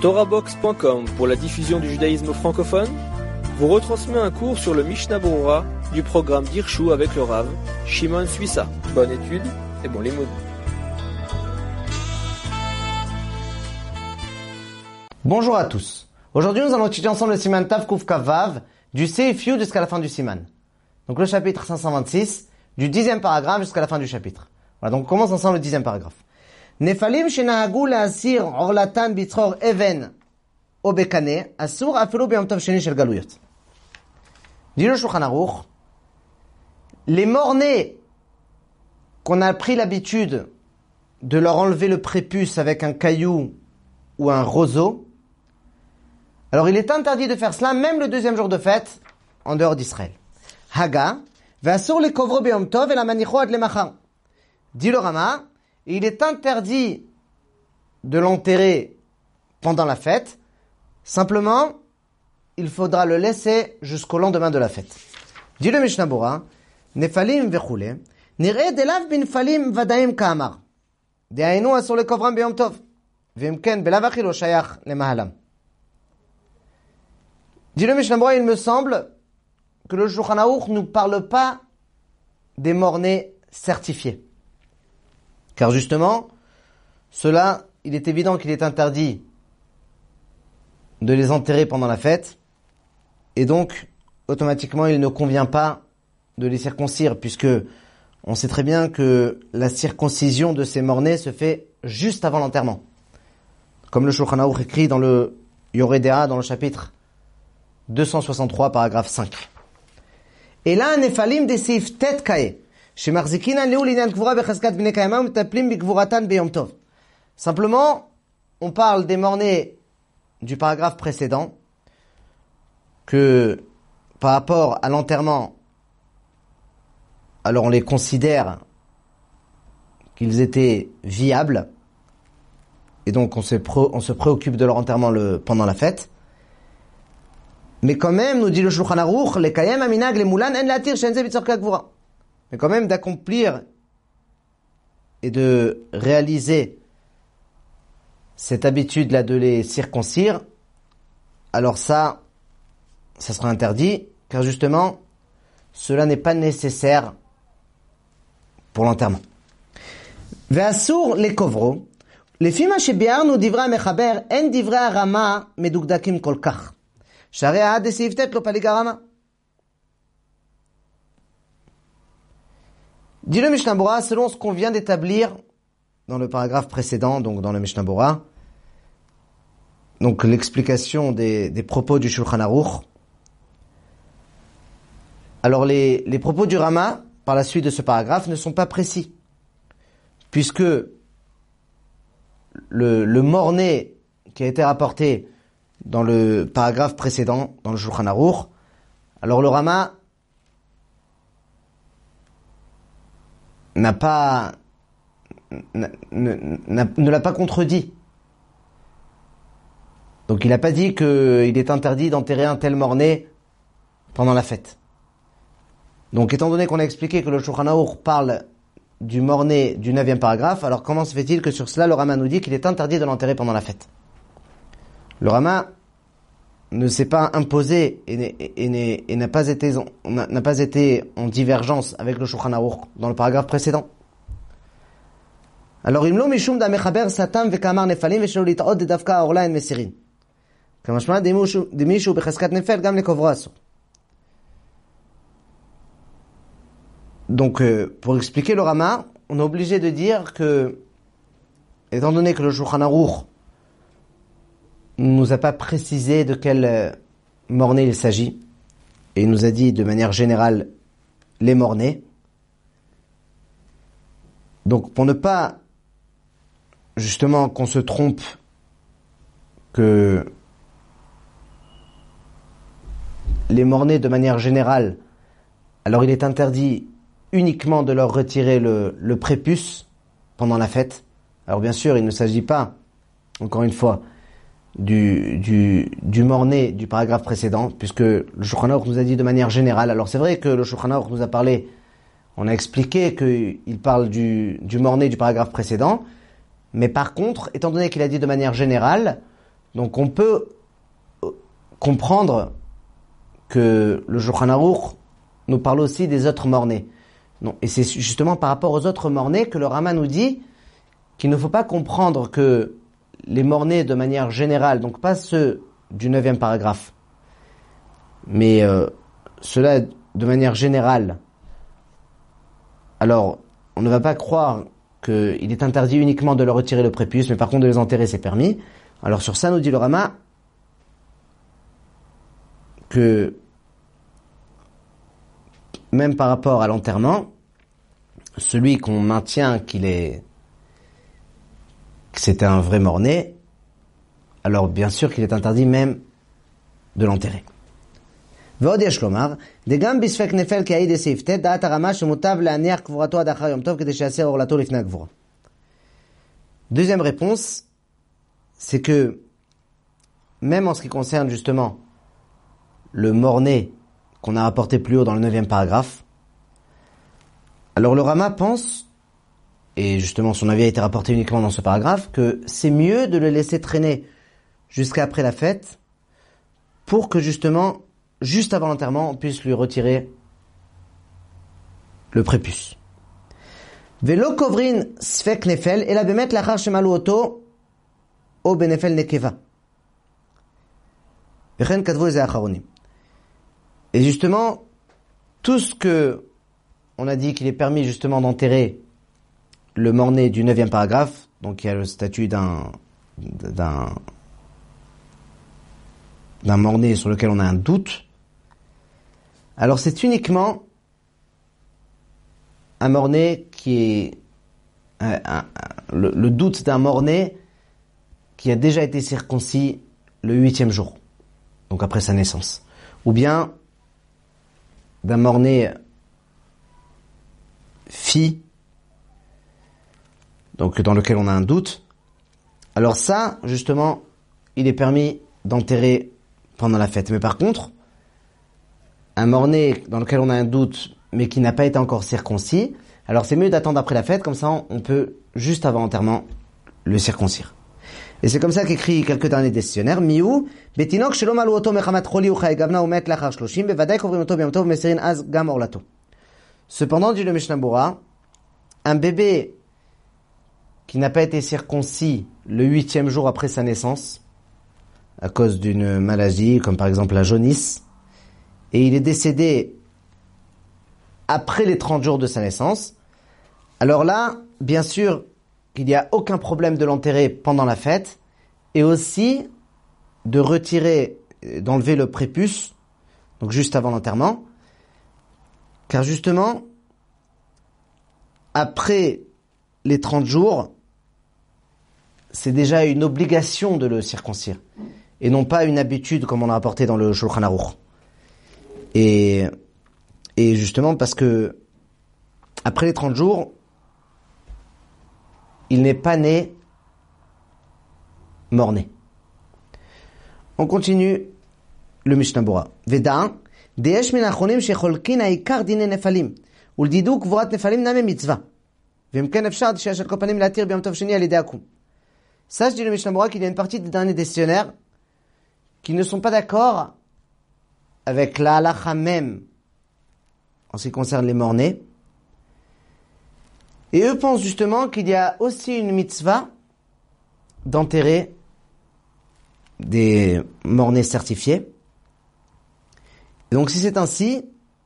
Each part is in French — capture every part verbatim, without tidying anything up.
Torahbox point com pour la diffusion du judaïsme francophone vous retransmet un cours sur le Mishnah Berurah du programme d'Hirshu avec le Rav Shimon Suissa. Bonne étude et bon limoud. Bonjour à tous. Aujourd'hui, nous allons étudier ensemble le Siman Tav Kuf Kav Vav du Seifiu jusqu'à la fin du Siman. Donc le chapitre cinq cent vingt-six, du dixième paragraphe jusqu'à la fin du chapitre. Voilà, donc on commence ensemble le dixième paragraphe. Nefalim shenahagu la'asir orlatan bitzror even o bekane asur afilo b'yom tov sheni shel galuyot. Dit le Shulchan Aruch, les morts-nés qu'on a pris l'habitude de leur enlever le prépuce avec un caillou ou un roseau, alors il est interdit de faire cela même le deuxième jour de fête en dehors d'Israël. Haga ve'asur lekovro b'yom tov et la manicho ad lemachar. Dit le Rama, il est interdit de l'enterrer pendant la fête. Simplement, il faudra le laisser jusqu'au lendemain de la fête. Dit le Mishnah Berurah, Nefalim vechule, nireh delav binfalim vadaim ka'amar. Dehainu asur lekovram b'yom tov. Ve'im ken belav achi lo shayach lemahalam. Dit le Mishnah Berurah, il me semble que le Shulchan Aruch ne nous parle pas des morts-nés certifiés. Car justement, cela, il est évident qu'il est interdit de les enterrer pendant la fête, et donc, automatiquement, il ne convient pas de les circoncire, puisque on sait très bien que la circoncision de ces morts-nés se fait juste avant l'enterrement. Comme le Shulchan Aruch écrit dans le Yoreh De'ah, dans le chapitre deux cent soixante-trois, paragraphe cinq. Et là, Nefalim des Seif Tet Kae. Simplement, on parle des morts-nés du paragraphe précédent, que par rapport à l'enterrement, alors on les considère qu'ils étaient viables, et donc on se, pro, on se préoccupe de leur enterrement le, pendant la fête. Mais quand même, nous dit le Shulchan Aruch, les kayem aminag les moulan en latir shenze bitzor kagvura. Mais quand même d'accomplir et de réaliser cette habitude-là de les circoncire, alors ça, ça sera interdit, car justement, cela n'est pas nécessaire pour l'enterrement. Ve'asur les kovro, les fima shebiarnu divra mechaber en divra rama medugdakim kolkach. Sharei ha'ad desiftet lo paligarama. Dit le Mishnah Berurah, selon ce qu'on vient d'établir dans le paragraphe précédent, donc dans le Mishnah Berurah, donc l'explication des, des propos du Shulchan Aruch. Alors les, les propos du Rama, par la suite de ce paragraphe, ne sont pas précis, puisque le, le mort-né qui a été rapporté dans le paragraphe précédent, dans le Shulchan Aruch, alors le Rama n'a pas, n'a, n'a, ne l'a pas contredit. Donc il n'a pas dit qu'il est interdit d'enterrer un tel mort-né pendant la fête. Donc étant donné qu'on a expliqué que le Shulchan Aruch parle du mort-né du neuvième paragraphe, alors comment se fait-il que sur cela le Rama nous dit qu'il est interdit de l'enterrer pendant la fête? Le Rama ne s'est pas imposé et, et, et, et n'a pas été n'a, n'a pas été en divergence avec le Shulchan Aruch dans le paragraphe précédent. Alors imlo mishum da mechaber satam vekamar nefalim veshelo litaot de davka orla en mesirin. Kamashma de mishu bechaskat nefel gam lekovro asur. Donc euh, pour expliquer le Rama, on est obligé de dire que, étant donné que le Shulchan Aruch ne nous a pas précisé de quel euh, mort-né il s'agit, et il nous a dit de manière générale les morts-nés. Donc pour ne pas justement qu'on se trompe que les morts-nés de manière générale, alors il est interdit uniquement de leur retirer le, le prépuce pendant la fête. Alors bien sûr, il ne s'agit pas, encore une fois, du, du, du mort-né du paragraphe précédent, puisque le Shulchan Aruch nous a dit de manière générale. Alors c'est vrai que le Shulchan Aruch nous a parlé, on a expliqué qu'il parle du, du mort-né du paragraphe précédent, mais par contre, étant donné qu'il a dit de manière générale, Donc on peut comprendre que le Shulchan Aruch nous parle aussi des autres morts-nés. Non, et c'est justement par rapport aux autres morts-nés que le Rama nous dit qu'il ne faut pas comprendre que les morts-nés de manière générale, donc pas ceux du neuvième paragraphe, mais euh, ceux-là de manière générale, alors on ne va pas croire qu'il est interdit uniquement de leur retirer le prépuce, mais par contre de les enterrer c'est permis. Alors sur ça nous dit le Rama que même par rapport à l'enterrement, celui qu'on maintient qu'il est, que c'était un vrai mort-né, alors bien sûr qu'il est interdit même de l'enterrer. ועוד יש לומר, דגם בספק נפל כעיד בסעיף ט' דעת הרמה שמוטב להניח קבורתו עד אחר יום טוב כדי שיעשר עורלתו לפני הקבורה. Deuxième réponse, c'est que même en ce qui concerne justement le mort-né qu'on a rapporté plus haut dans le neuvième paragraphe, alors le Rama pense, et justement son avis a été rapporté uniquement dans ce paragraphe, que c'est mieux de le laisser traîner jusqu'à après la fête pour que justement, juste avant l'enterrement, on puisse lui retirer le prépuce. Velo kovrin sfek nefel ela bemet lachar shemalu oto o benefel nekeva. Vechen kadvu eze acharonim. Et justement, tout ce que on a dit qu'il est permis justement d'enterrer le mort-né du neuvième paragraphe, donc il y a le statut d'un d'un d'un mort-né sur lequel on a un doute. Alors c'est uniquement un mort-né qui est un, un, un, le, le doute d'un mort-né qui a déjà été circoncis le huitième jour, donc après sa naissance, ou bien d'un mort-né fille, donc dans lequel on a un doute. Alors ça, justement, il est permis d'enterrer pendant la fête. Mais par contre, un mort-né dans lequel on a un doute, mais qui n'a pas été encore circoncis, alors c'est mieux d'attendre après la fête, comme ça on peut, juste avant l'enterrement, le circoncire. Et c'est comme ça qu'écrit quelques derniers décisionnaires. Miou, betinok shelo malu oto mechamat choli u chay gavna umet lachar shloshim, bevadai kovrim oto biyom tov meserin az gam orlato. Cependant, dit le Mishnah Bura, un bébé qui n'a pas été circoncis le huitième jour après sa naissance, à cause d'une maladie, comme par exemple la jaunisse, et il est décédé après les trente jours de sa naissance, alors là, bien sûr, qu'il n'y a aucun problème de l'enterrer pendant la fête, et aussi de retirer, d'enlever le prépuce, donc juste avant l'enterrement, car justement, après les trente jours, c'est déjà une obligation de le circoncire, et non pas une habitude comme on a rapporté dans le Shulchan Aruch. Et, et justement parce que après les trente jours, il n'est pas né mort-né. On continue le Mishnah Bura. Veda, deesh min achronim shecholkin haikar dine nefalim, uldidu kvorat nefalim name mitzvah. Vem ken efshar sheyesh al kol panim latir biyom tov sheni al yedei akum. Sache, dit le Mishnah Bura, qu'il y a une partie des derniers décisionnaires qui ne sont pas d'accord avec la halacha même en ce qui concerne les morts-nés. Et eux pensent justement qu'il y a aussi une mitzvah d'enterrer des morts-nés certifiés. Et donc si c'est ainsi,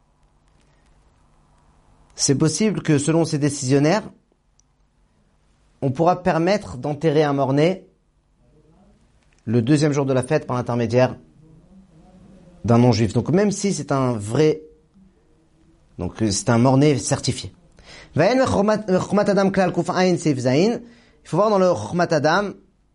c'est possible que selon ces décisionnaires, on pourra permettre d'enterrer un mort-né le deuxième jour de la fête par l'intermédiaire d'un non-juif. Donc même si c'est un vrai, donc c'est un mort-né certifié. Il faut voir dans le Chokhmat Adam,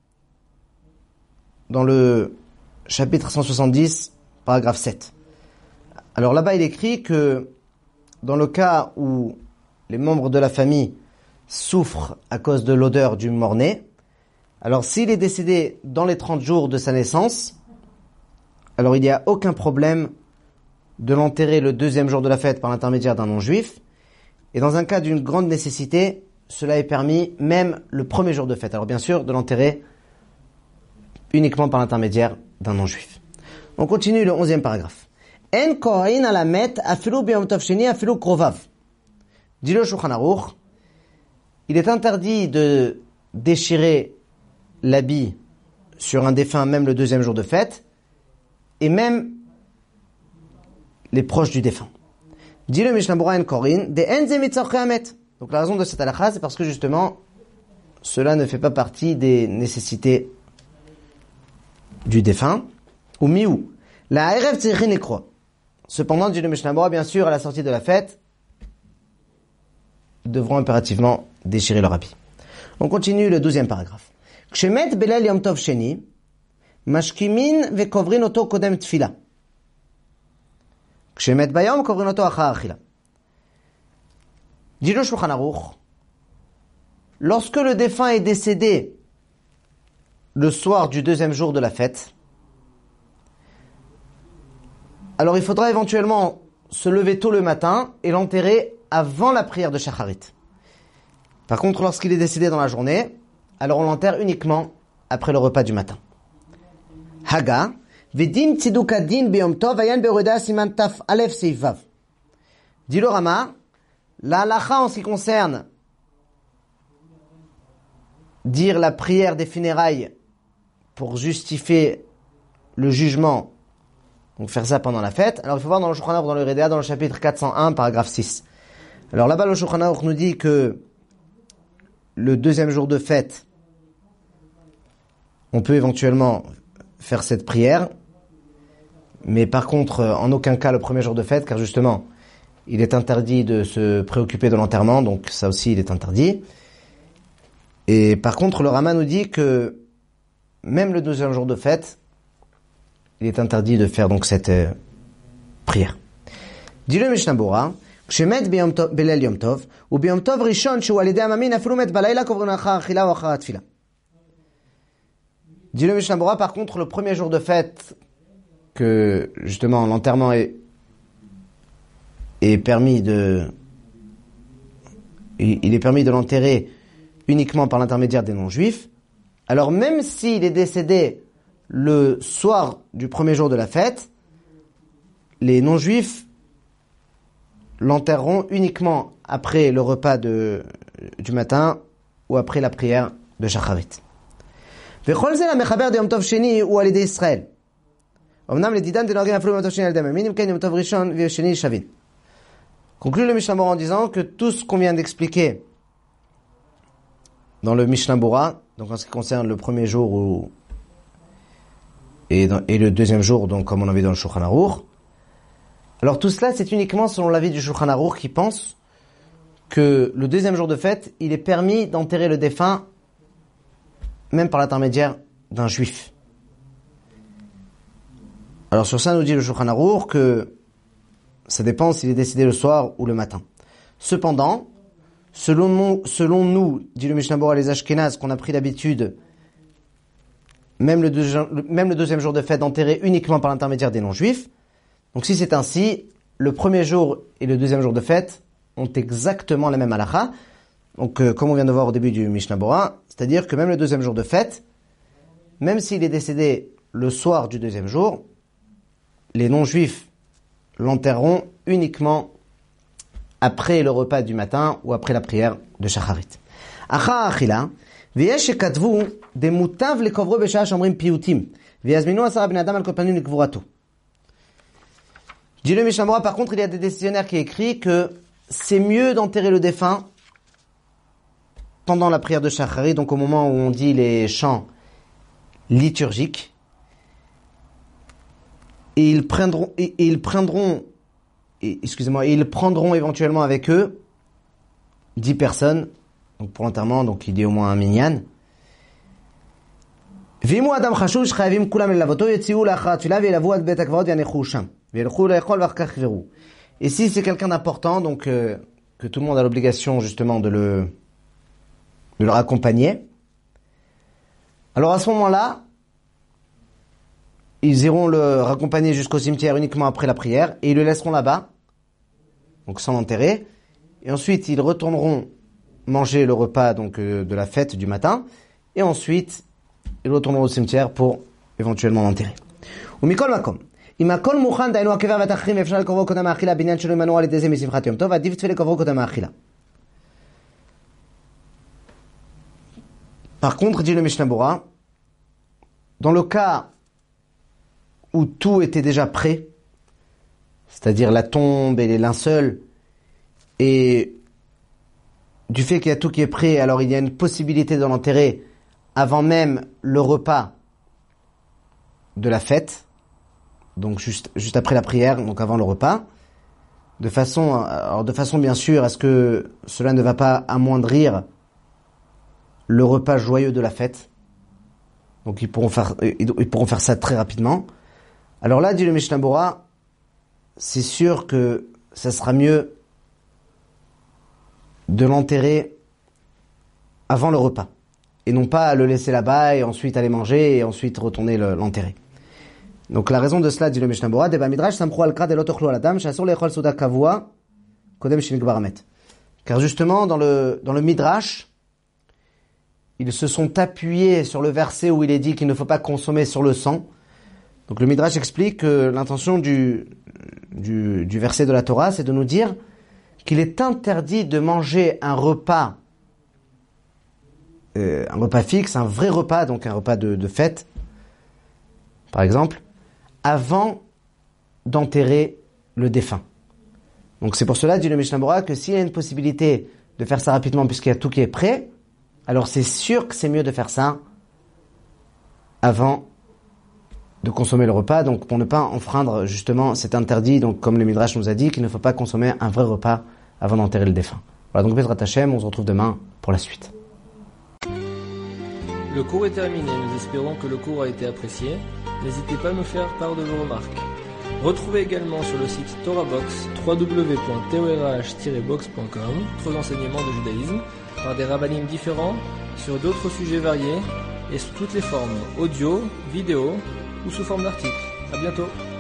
dans le chapitre cent soixante-dix, paragraphe sept. Alors là-bas, il écrit que dans le cas où les membres de la famille souffrent à cause de l'odeur du mort-né, alors s'il est décédé dans les trente jours de sa naissance, alors il n'y a aucun problème de l'enterrer le deuxième jour de la fête par l'intermédiaire d'un non-juif. Et dans un cas d'une grande nécessité, cela est permis même le premier jour de fête. Alors bien sûr, de l'enterrer uniquement par l'intermédiaire d'un non-juif. On continue le onzième paragraphe. En kohen alamet afilu biyom tov sheni afilu krovav. Dit le Shulchan Aruch, il est interdit de déchirer l'habit sur un défunt même le deuxième jour de fête, et même les proches du défunt. Dit le Mishnah Berurah en Korin, de en ze mitzorchei hamet. Donc la raison de cette halakha, c'est parce que justement, cela ne fait pas partie des nécessités du défunt. Ou miou. La erev tzrichin lekro. Cependant, dit le Mishnah Berurah, bien sûr, à la sortie de la fête, devront impérativement déchirer leur habit. On continue le douzième paragraphe. Kshemet belel yom tov sheni, mashkimin vekovrin oto kodem tfila. Kshemet bayom kovrin oto achar achila. Dit le Shulchan Aruch, lorsque le défunt est décédé le soir du deuxième jour de la fête, alors il faudra éventuellement se lever tôt le matin et l'enterrer avant la prière de Shacharit. Par contre, lorsqu'il est décédé dans la journée, alors on l'enterre uniquement après le repas du matin. Haga, vedim tzidukadin beyom tov ayan beruda siman taf alef seivav. Dit le Rama, la halacha en ce qui concerne dire la prière des funérailles pour justifier le jugement, donc faire ça pendant la fête. Alors il faut voir dans le Shulchan Aruch, dans le Rédéa, dans le chapitre quatre cent un, paragraphe six. Alors là-bas, le Shulchan Aruch nous dit que le deuxième jour de fête, on peut éventuellement faire cette prière, mais par contre, en aucun cas le premier jour de fête, car justement, il est interdit de se préoccuper de l'enterrement, donc ça aussi, il est interdit. Et par contre, le Rama nous dit que même le deuxième jour de fête, il est interdit de faire donc cette euh, prière. Dit le Mishnah Berurah, Kshemet belel yom tov, ou biyom tov rishon shu al yedei amamin afilu met balayla kovrin achar achila ou achar tfila. Dit le Mishnah Berurah, par contre, le premier jour de fête, que justement l'enterrement est, est permis de, il est permis de l'enterrer uniquement par l'intermédiaire des non-juifs, alors même s'il est décédé le soir du premier jour de la fête, les non-juifs l'enterreront uniquement après le repas de, du matin ou après la prière de Shacharit. V'chol ze la mechaber de Yom Tov Sheni ou al yedei Israël. Omnam ledidan de norgin aflu Yom Tov Sheni al yedei amamin, imken Yom Tov Rishon ve Sheni shavin. Conclut le Mishnah Berurah en disant que tout ce qu'on vient d'expliquer dans le Mishnah Berurah, donc en ce qui concerne le premier jour ou et, dans, et le deuxième jour, donc comme on avait dans le Shulchan Aruch, alors tout cela c'est uniquement selon l'avis du Shulchan Aruch qui pense que le deuxième jour de fête, il est permis d'enterrer le défunt même par l'intermédiaire d'un juif. Alors sur ça nous dit le Shulchan Aruch que ça dépend s'il est décédé le soir ou le matin. Cependant, selon nous, selon nous dit le Mishnah Berurah les Ashkénazes, qu'on a pris l'habitude même le, deuxième, même le deuxième jour de fête d'enterrer uniquement par l'intermédiaire des non-juifs. Donc si c'est ainsi, le premier jour et le deuxième jour de fête ont exactement la même halakha. Donc euh, comme on vient de voir au début du Mishnah Berurah, c'est-à-dire que même le deuxième jour de fête, même s'il est décédé le soir du deuxième jour, les non-juifs l'enterreront uniquement après le repas du matin ou après la prière de Shacharit. Achar achila, ויש שכתבו דמוטב לקוברו בשעה שאומרים פיוטים ויזמינו עשרה בני אדם על כל פנים לקבורתו. Dit le Mishnah Berurah, par contre, il y a des décisionnaires qui écrivent que c'est mieux d'enterrer le défunt pendant la prière de Shacharit, donc au moment où on dit les chants liturgiques, et ils prendront, et, et ils prendront, et, excusez-moi, et ils prendront éventuellement avec eux dix personnes. Donc pour l'enterrement, donc il y a au moins un minyan. ואם הוא אדם חשוש, חייבים כולם ללוותו, יציאו לאחר התפילה וילוו עד בית הקברות ויניחו שם. וילכו לאכול ואחר כך יקברו. Et si c'est quelqu'un d'important, donc euh, que tout le monde a l'obligation justement de le de le raccompagner, alors à ce moment-là, ils iront le raccompagner jusqu'au cimetière uniquement après la prière et ils le laisseront là-bas, donc sans l'enterrer. Et ensuite, ils retourneront manger le repas donc euh, de la fête du matin, et ensuite ils retourneront au cimetière pour éventuellement l'enterrer. Ou mikol makom. אם הכל מוכן, דהיינו הקבר והתכריכים, ואפשר לקברו קודם האכילה, בעניין שלא יימנעו על ידי זה משמחת יום טוב, עדיף צפה לקברו קודם האכילה. Par contre, dit le Mishnah Bora, dans le cas où tout était déjà prêt, c'est-à-dire la tombe et les linceuls, et du fait qu'il y a tout qui est prêt, alors il y a une possibilité de l'enterrer avant même le repas de la fête, donc juste, juste après la prière, donc avant le repas, de façon, alors de façon bien sûr à ce que cela ne va pas amoindrir le repas joyeux de la fête. Donc ils pourront faire, ils pourront faire ça très rapidement. Alors là, dit le Mishnah Bora, c'est sûr que ça sera mieux de l'enterrer avant le repas. Et non pas le laisser là-bas et ensuite aller manger et ensuite retourner le, l'enterrer. Donc la raison de cela, dit le Mishnah Bora, Deba Midrash samchou al krad elot ochlu al adam she'asur le'echol suda kavua kodem shenigbar hamet. Car justement dans le dans le Midrash, ils se sont appuyés sur le verset où il est dit qu'il ne faut pas consommer sur le sang. Donc le Midrash explique que l'intention du, du, du verset de la Torah, c'est de nous dire qu'il est interdit de manger un repas, euh, un repas fixe, un vrai repas, donc un repas de, de fête, par exemple, avant d'enterrer le défunt. Donc c'est pour cela, dit le Mishnah Bora, que s'il y a une possibilité de faire ça rapidement puisqu'il y a tout qui est prêt, alors c'est sûr que c'est mieux de faire ça avant de consommer le repas, donc pour ne pas enfreindre justement cet interdit, donc comme le Midrash nous a dit, qu'il ne faut pas consommer un vrai repas avant d'enterrer le défunt. Voilà, donc Bezrat Hashem, on se retrouve demain pour la suite. Le cours est terminé, nous espérons que le cours a été apprécié. N'hésitez pas à nous faire part de vos remarques. Retrouvez également sur le site TorahBox w w w point torah tiret box point com d'autres enseignements de judaïsme par des rabbanim différents sur d'autres sujets variés et sous toutes les formes audio, vidéo ou sous forme d'articles. À bientôt.